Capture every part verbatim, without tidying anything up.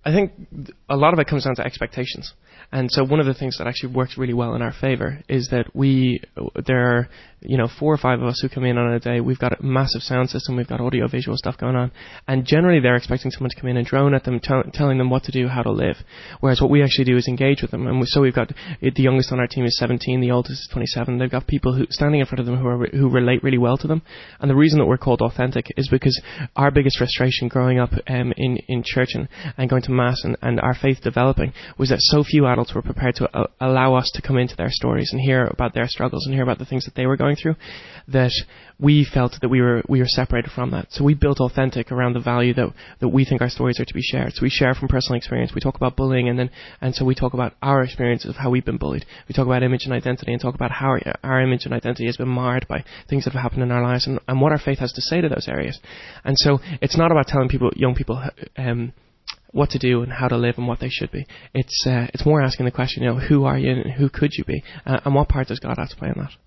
I think a lot of it comes down to expectations. And so one of the things that actually works really well in our favor is that we, there are, you know, four or five of us who come in on a day. We've got a massive sound system. We've got audio visual stuff going on. And generally they're expecting someone to come in and drone at them, t- telling them what to do, how to live. Whereas what we actually do is engage with them. And we, so we've got, the youngest on our team is seventeen, the oldest is twenty-seven. They've got people who standing in front of them who are, who relate really well to them. And the reason that we're called Authentic is because our biggest frustration growing up um, in, in church and, and going to mass and, and our faith developing was that so few adults were prepared to uh, allow us to come into their stories and hear about their struggles and hear about the things that they were going through, that we felt that we were we were separated from that. So we built Authentic around the value that that we think our stories are to be shared. So we share from personal experience. We talk about bullying, and then and so we talk about our experiences of how we've been bullied. We talk about image and identity, and talk about how our, our image and identity has been marred by things that have happened in our lives, and, and what our faith has to say to those areas. And so it's not about telling people, young people, um, what to do and how to live and what they should be. It's uh, it's more asking the question, you know, who are you and who could you be, uh, and what part does God have to play in that?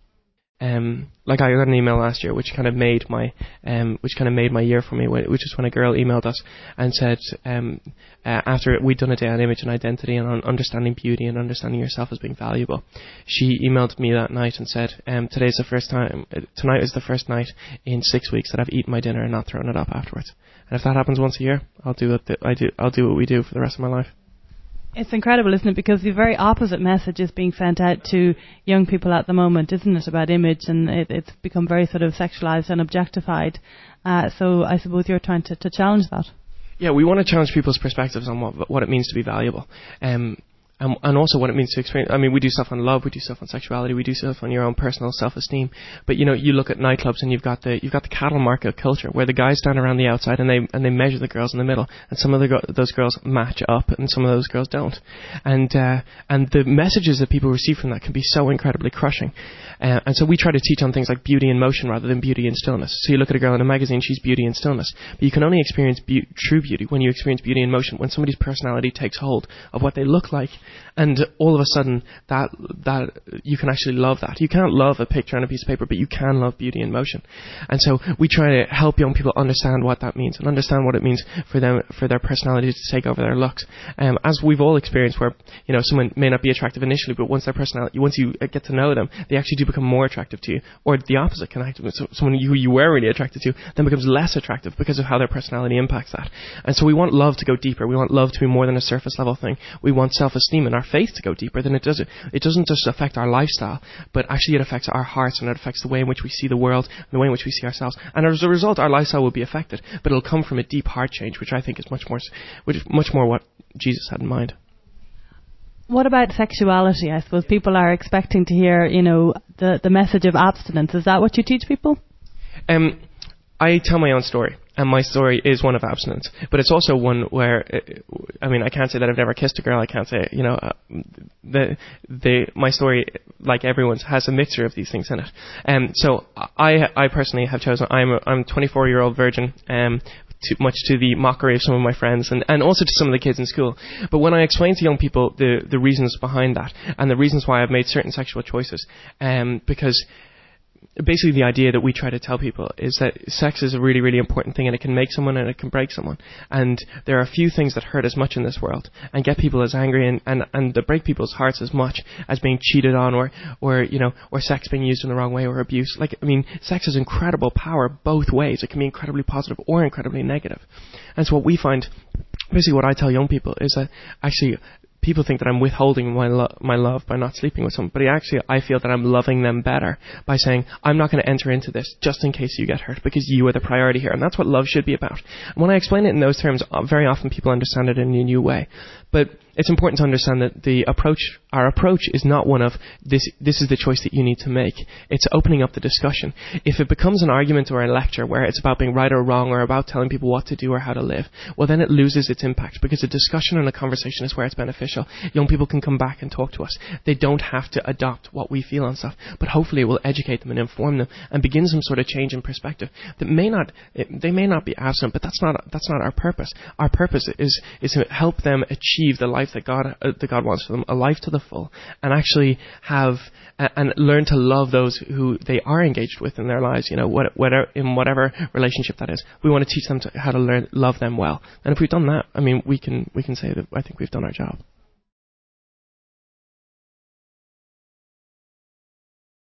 Um, like I got an email last year, which kind of made my, um, which kind of made my year for me, which is when a girl emailed us and said, um, uh, after we'd done a day on image and identity and on understanding beauty and understanding yourself as being valuable, she emailed me that night and said, um, today's the first time, uh, tonight is the first night in six weeks that I've eaten my dinner and not thrown it up afterwards. And if that happens once a year, I'll do what the, I do. I'll do what we do for the rest of my life. It's incredible, isn't it? Because the very opposite message is being sent out to young people at the moment, isn't it? About image, and it, it's become very sort of sexualized and objectified. Uh, so I suppose you're trying to, to challenge that. Yeah, we want to challenge people's perspectives on what what it means to be valuable. Um, Um, and also what it means to experience. I mean, we do stuff on love, we do stuff on sexuality, we do stuff on your own personal self-esteem. But you know, you look at nightclubs and you've got the you've got the cattle market culture where the guys stand around the outside and they and they measure the girls in the middle, and some of the go- those girls match up and some of those girls don't. And uh, and the messages that people receive from that can be so incredibly crushing. Uh, and so we try to teach on things like beauty in motion rather than beauty in stillness. So you look at a girl in a magazine, she's beauty in stillness. But you can only experience be- true beauty when you experience beauty in motion, when somebody's personality takes hold of what they look like. And all of a sudden, that that you can actually love that. You can't love a picture on a piece of paper, but you can love beauty in motion. And so we try to help young people understand what that means and understand what it means for them, for their personalities to take over their looks. Um, as we've all experienced, where you know someone may not be attractive initially, but once their personality, once you get to know them, they actually do become more attractive to you. Or the opposite can happen. So someone who you were really attracted to then becomes less attractive because of how their personality impacts that. And so we want love to go deeper. We want love to be more than a surface level thing. We want self-esteem and our faith to go deeper than it does. It doesn't just affect our lifestyle, but actually it affects our hearts, and it affects the way in which we see the world and the way in which we see ourselves. And as a result, our lifestyle will be affected, but it'll come from a deep heart change, which I think is much more, which is much more what Jesus had in mind. What about sexuality? I suppose people are expecting to hear, you know, the the message of abstinence. Is that what you teach people? Um, I tell my own story, and my story is one of abstinence, but it's also one where, I mean, I can't say that I've never kissed a girl. I can't say, you know, uh, the the my story, like everyone's, has a mixture of these things in it. And um, so I I personally have chosen. I'm a, I'm a twenty-four year old virgin. Um, Too much to the mockery of some of my friends and, and also to some of the kids in school. But when I explain to young people the, the reasons behind that and the reasons why I've made certain sexual choices, um, because basically the idea that we try to tell people is that sex is a really, really important thing, and it can make someone and it can break someone. And there are a few things that hurt as much in this world and get people as angry and, and, and that break people's hearts as much as being cheated on or, or, you know, or sex being used in the wrong way or abuse. Like, I mean, sex has incredible power both ways. It can be incredibly positive or incredibly negative. And so what we find, basically what I tell young people is that actually people think that I'm withholding my lo- my love by not sleeping with someone, but actually I feel that I'm loving them better by saying, I'm not going to enter into this just in case you get hurt, because you are the priority here. And that's what love should be about. And when I explain it in those terms, very often people understand it in a new way. But it's important to understand that the approach, our approach is not one of this, this is the choice that you need to make. It's opening up the discussion. If it becomes an argument or a lecture where it's about being right or wrong or about telling people what to do or how to live, well then it loses its impact, because a discussion and a conversation is where it's beneficial. beneficial. Young people can come back and talk to us. They don't have to adopt what we feel and stuff, but hopefully it will educate them and inform them and begin some sort of change in perspective that may not, it, they may not be absent, but that's not that's not our purpose. Our purpose is is to help them achieve the life that God uh, that God wants for them, a life to the full, and actually have uh, and learn to love those who they are engaged with in their lives. You know, what, whatever in whatever relationship that is, we want to teach them to, how to learn love them well. And if we've done that, I mean, we can we can say that I think we've done our job.